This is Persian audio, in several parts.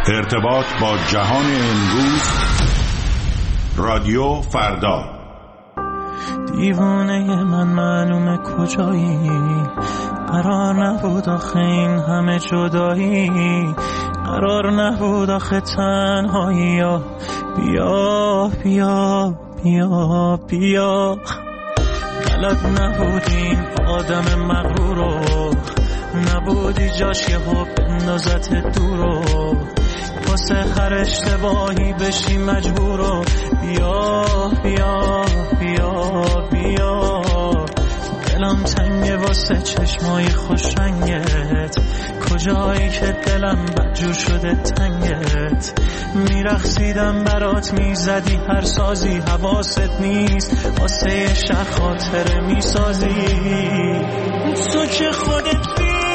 ارتباط با جهان امروز. رادیو فردا. دیوانه من معلومه کجایی، قرار نبود آخه این همه جدایی، قرار نبود آخه تنهایی. بیا بیا بیا بیا، بلد نبودی آدم مغرورو، نبودی جاش یهو بندازت دورو، واسه هر اشتباهی بشی مجبورو. بیا بیا بیا بیا، دلم تنگه واسه چشمای خوش رنگت، کجایی که دلم بدجور شده تنگت. میرقصیدم برات، میزدی هر سازی، حواست نیست واسه یه شهر خاطره میسازی. تو که خودت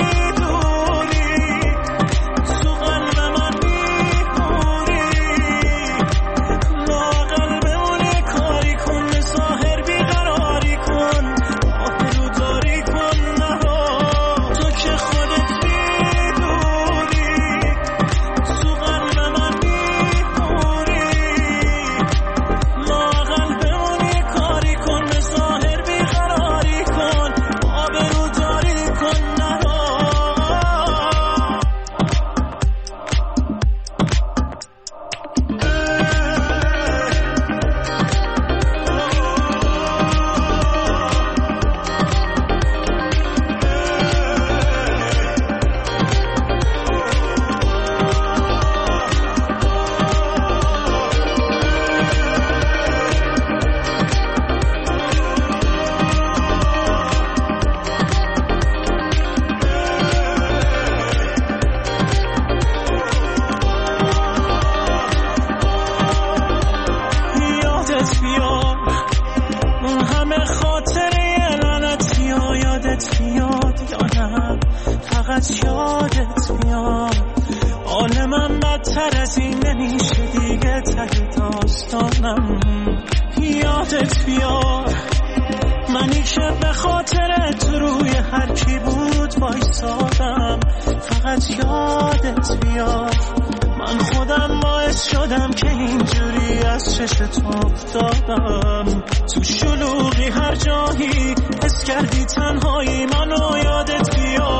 یادت بیار، منی که به خاطر تو روی هر کی بود وایسادم. فقط یادت بیار، من خودم باعث شدم که اینجوری از چشت افتادم. تو شلوغی هر جایی حس کردی تنهایی، منو یادت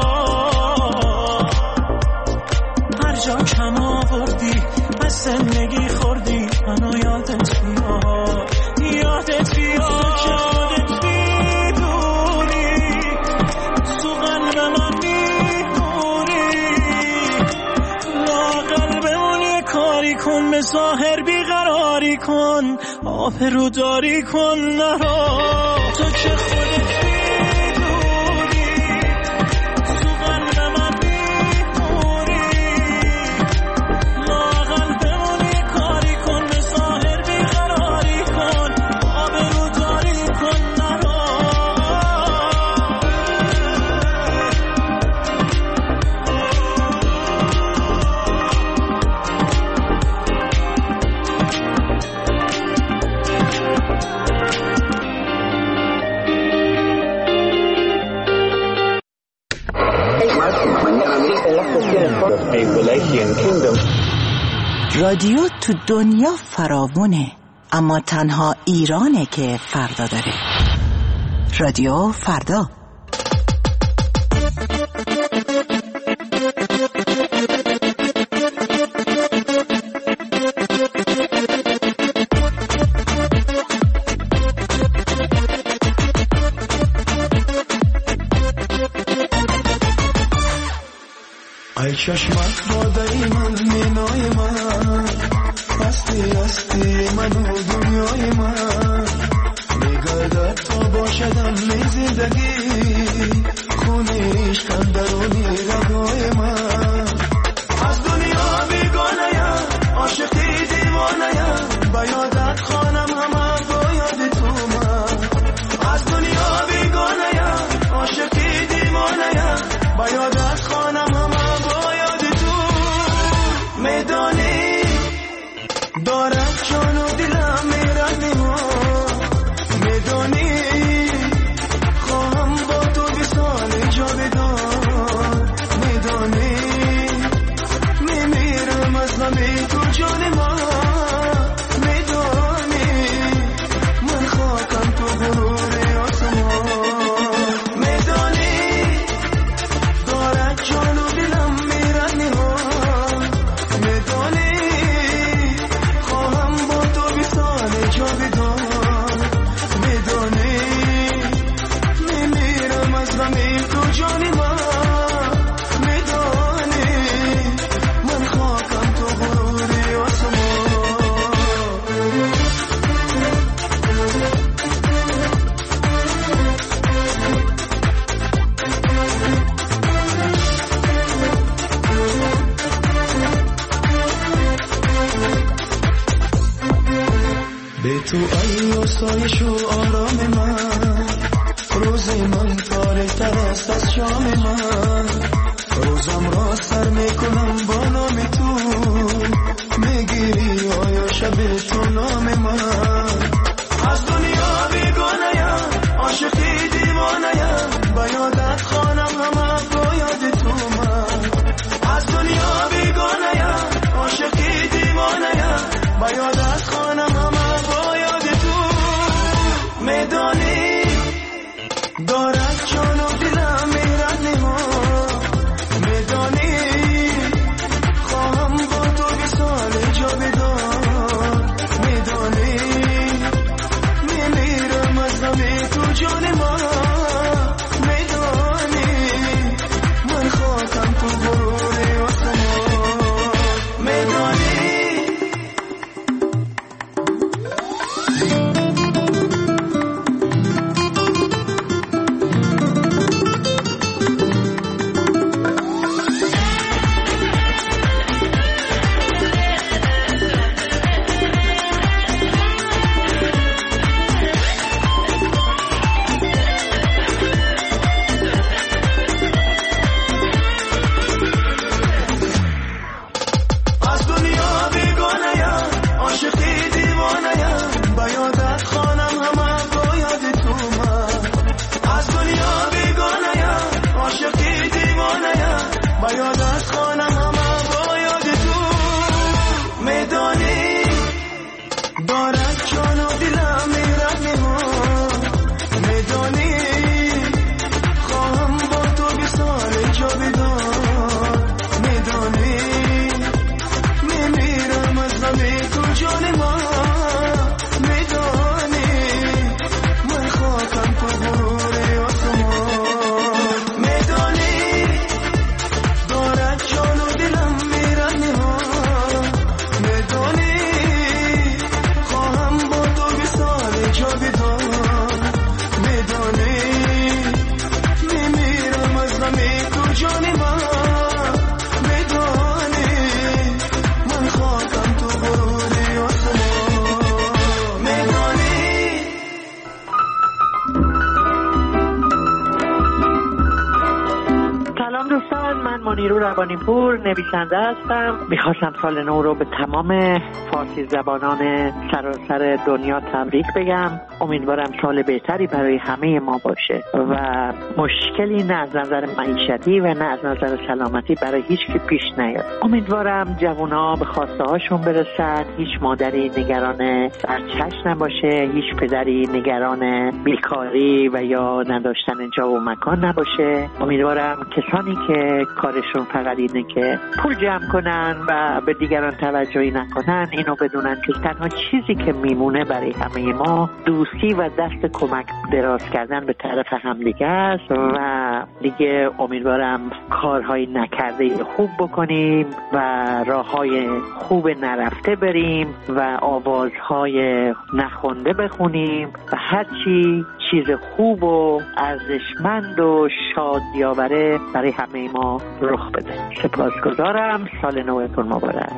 بیار. هر جا کم آوردی از زندگی خوردی، منو یادت بیار. یادت بیار که خودت میدونی، تو قلب من میمونی. لااقل بمون یه کاری کن، به ظاهر بیقراری کن، آبرو داری کن نرا. تو که خودت رادیو تو دنیا فراوونه، اما تنها ایرانه که فردا داره. رادیو فردا. ای چشمت بادای من، مینای من، هستی هستی من و دنیای من. میگردد تا باشدم می زندگی، خونی عشقم درونی رگای من. از دنیا بیگانه‌ام، عاشقی دیوانه‌ام، با یادت خانم همه با یاد تو من. از دنیا بیگانه‌ام، عاشقی دیوانه‌ام، با یادت خانم همه با یاد تو. میدانی دارد جان و دلم میرد نیمان، میدانی خواهم با تو بی سال جاودان. میدانی تو ای آسایش و آرام من، روز من تاریک تر است از شام من، روزم را سر میکنم با نام تو، میگیری آیا شب تو نام من. از دنیا بیگانه‌ام، عاشقی دیوانه‌ام، با یادت خوانم همه با یاد تو من. از دنیا بیگانه‌ام، عاشقی دیوانه‌ام، با یادت خوانم همه با یاد تو. میدانی دارد جان و دلم میرد ها، میدانی خواهم با تو بی سال جاودان، میدانی میمیرم از غم تو جان من، میدانی من خواهم تو غرور آسمان، میدانی. پور نویسنده هستم. میخواستم سال نو رو به تمام فارسی زبانان سراسر دنیا تبریک بگم. امیدوارم سال بهتری برای همه ما باشه و مشکلی نه از نظر معیشتی و نه از نظر سلامتی برای هیچ کی پیش نیاد. امیدوارم جوونا به خواسته هاشون برسن، هیچ مادری نگران بچه‌ش نباشه، هیچ پدری نگران بیکاری و یا نداشتن جا و مکان نباشه. امیدوارم کسانی که کارشون فقط اینه که پول جمع کنن و به دیگران توجهی نکنن، اینو بدونن که تنها چیزی که میمونه برای همه ما دوستی و دست کمک دراز کردن به طرف همدیگه است و دیگه امیدوارم کارهای نکرده خوب بکنیم و راههای خوب نرفته بریم و آوازهای نخونده بخونیم و هرچی چیز خوب و ارزشمند و شادیاوره برای همه ما رخ بده. سپاسگزارم. سال نوتون مبارک.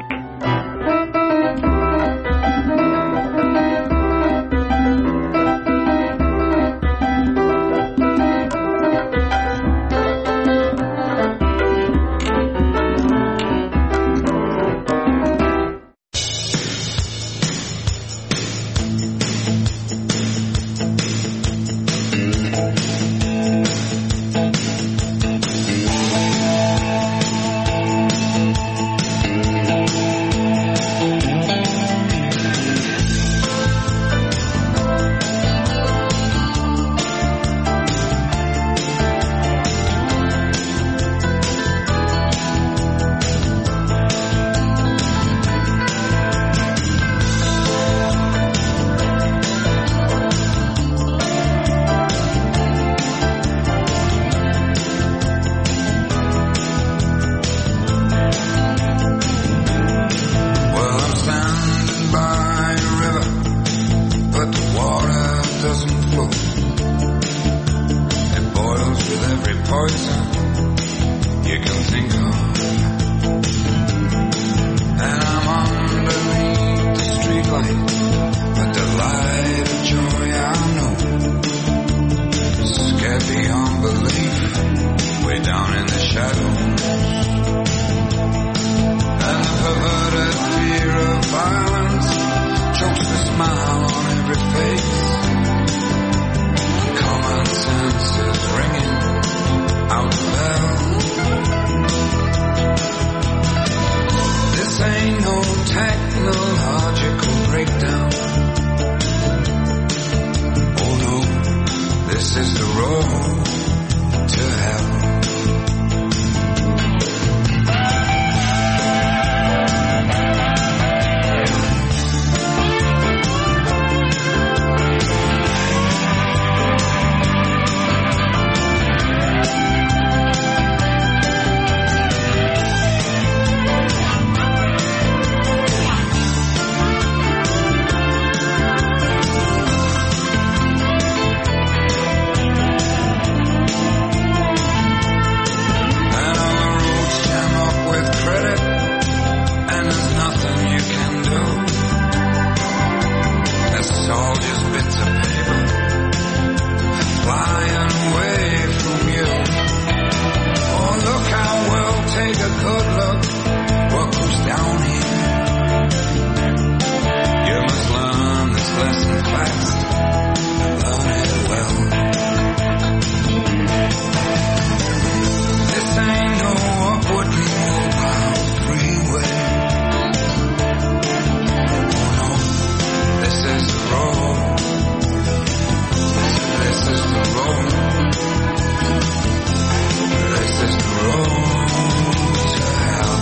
what goes down here. You must learn this lesson fast and learn it well. This ain't no upwardly mobile freeway. Oh no, this is the road. This is the road. This is the road to hell.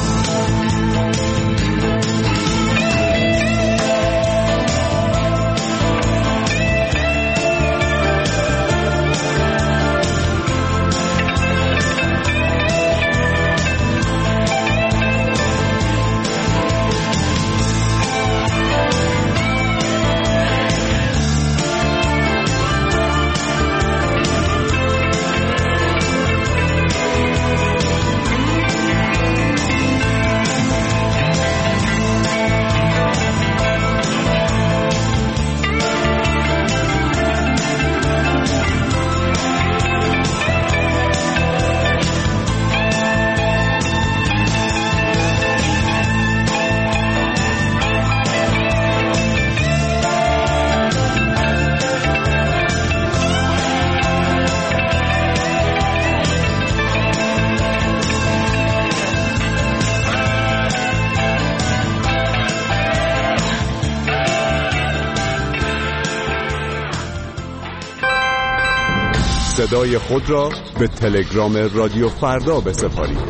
صدای خود را به تلگرام رادیو فردا بسپارید.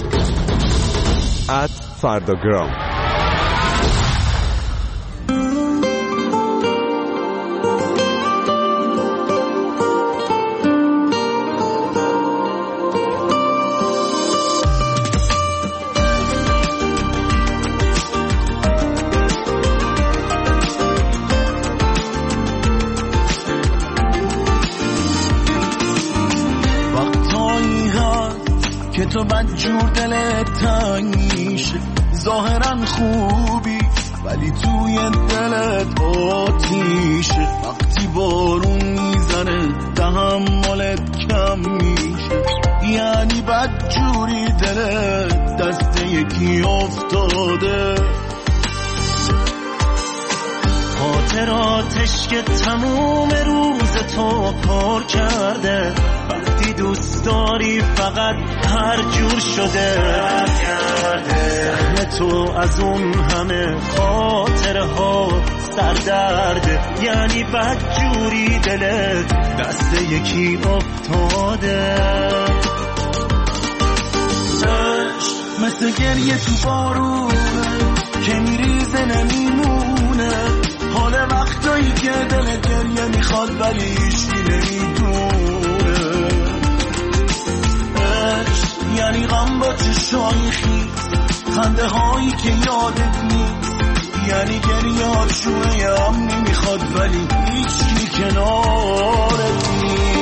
@فرداگرام. که تو بدجور دلت تنگ میشه، ظاهرا خوبی ولی توی دلت آتیشه. وقتی بارون میزنه تحملت کم میشه، یعنی بدجوری دلت دست یکی افتاده. خاطراتش که تموم روز تو پر کرده، وقتی دوست داری فقط هر جور شده. سهم تو از اون همه خاطره ها سردرده، یعنی بدجوری دلت دست یکی افتاده. مثل گریه تو بارونه که میریزه نمیمونه، حال وقتایی که دلت گریه میخواد ولی هیچکی نمیدونه. یعنی غم با چشای خیز، خنده هایی که یادت نیست، یعنی گریه ها شونه امنی میخواد ولی هیچکی کنارت نیست.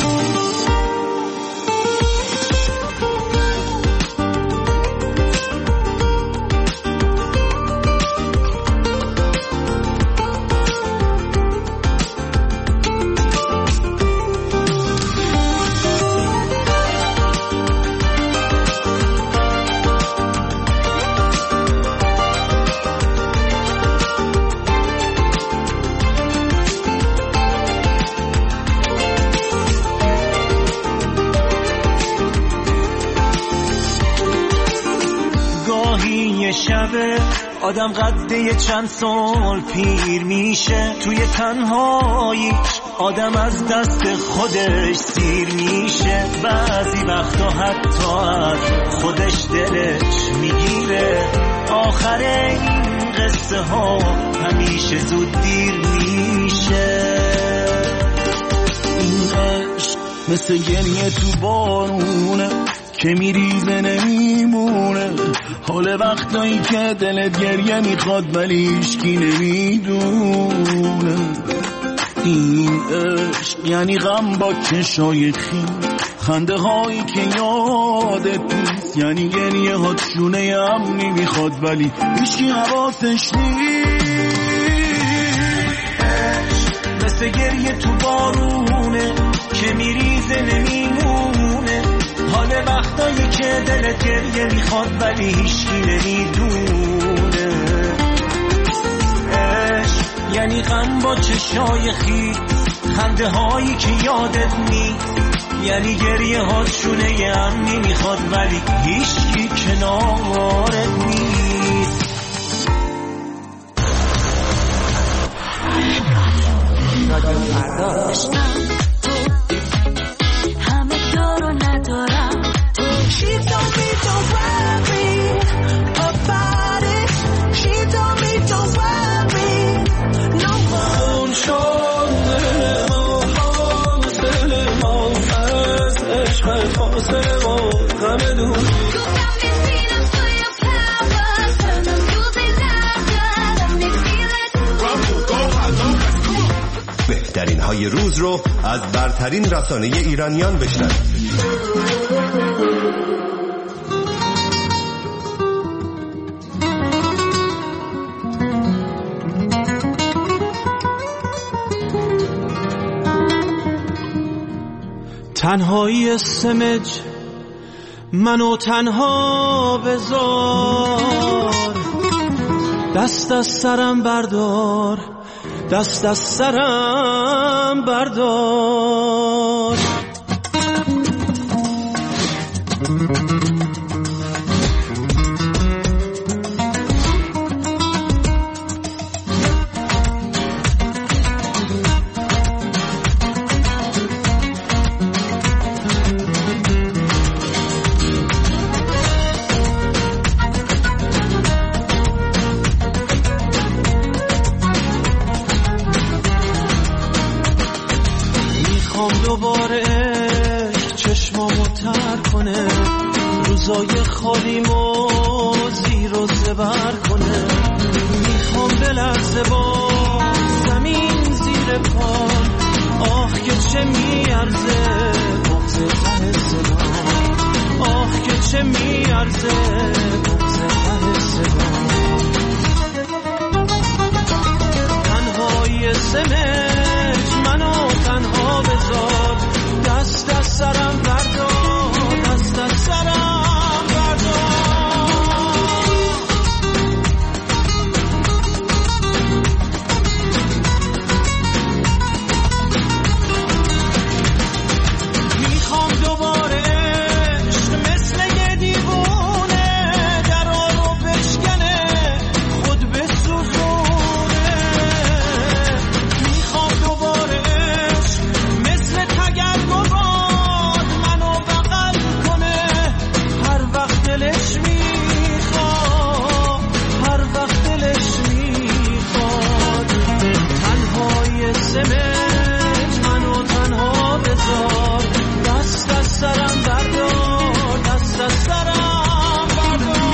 شبه آدم قده چند سال پیر میشه، توی تنهایی آدم از دست خودش سیر میشه. بعضی وقتا حتی از خودش دلش میگیره، آخر این قصه ها همیشه زود دیر میشه. این عشق مثل گریه تو بارونه که میریزه نمیمونه، حال وقتایی که دلت گریه میخواد ولی هیچکی نمیدونه. این عشق یعنی غم با چشای خیز، خنده هایی که یادت نیست، یعنی گریه ها شونه امنی میخواد ولی هیچکی حواسش نیست. مثل گریه تو بارونه که میریزه نمیمونه، حال وقتایی که دلت گریه میخواد ولی هیچکی نمیدونه. عشق یعنی غم با چشای خیت، خنده هایی که یادت یعنی گریه ها شونه امنی میخواد ولی هیچکی کنارت نیست. رادیو فردا. همه دارو ندارم. She told me don't worry about it. She told me don't worry no more. فاصله و غم دور. بهترین های روز رو از برترین رسانه ایرانیان بشنوید. تنهایی سمج منو تنها بذار، دست از سرم بردار، دست از سرم بردار. دوباره چشمامو تر کنه، روزای خالیمو زیر و زبر کنه. میخوام بلرزه با زمین زیر پام، آه که چه میارزه بغض ته صدام، آه که چه میارزه بغض ته صدام. تنهایی سمج منو تنها بذار، دست از سرم بردار، دست از سرم بردار. میخوام دوباره عشق مثل یه دیوونه درا رو بشکنه، خود بسوزونه. میخوام دوباره عشق مثل تگرگ و باد منو بغل کنه، هر وقت دلش میخواد، هر وقت دلش میخواد. تنهای سمج منو تنها بذار، دست از سرم بردار، دست از سرم بردار.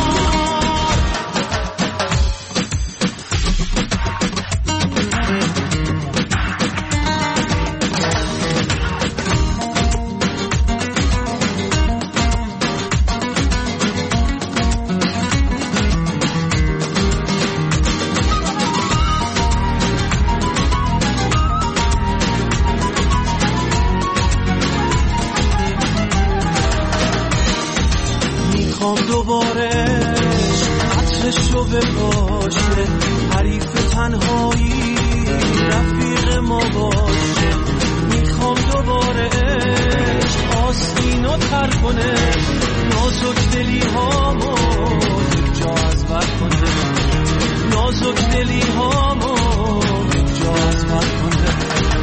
میخوام دوباره عطرشو بپاشه، حریف تنهایی رفیق ما باشه. میخوام دوباره آستینو تر کنه، نازک دلی هامو یک جا از بر کنه، نازک دلی هامو یک جا از بر کنه.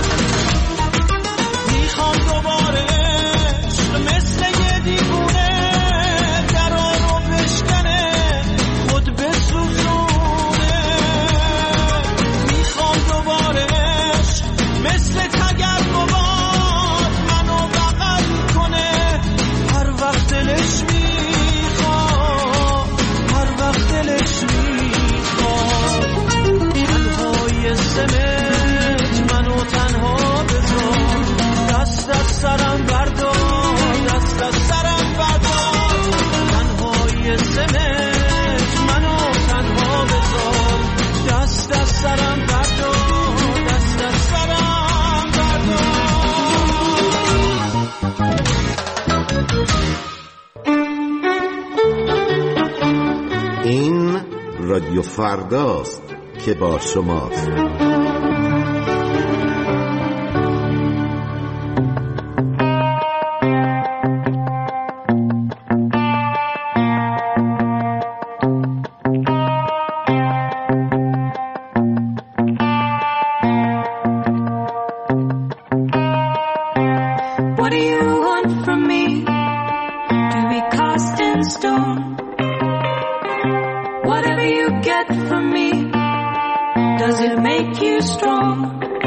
میخوام دوباره مثل یه دیوونه درا رو بشکنه، خود بسوزونه. میخوام دوباره مثل تگرگ و باد منو بغل کنه، هر وقت دلش میخواد، این رادیو فرداست که با شماست. What do you want from me? To be cast in stone? Whatever you get from me, does it make you strong?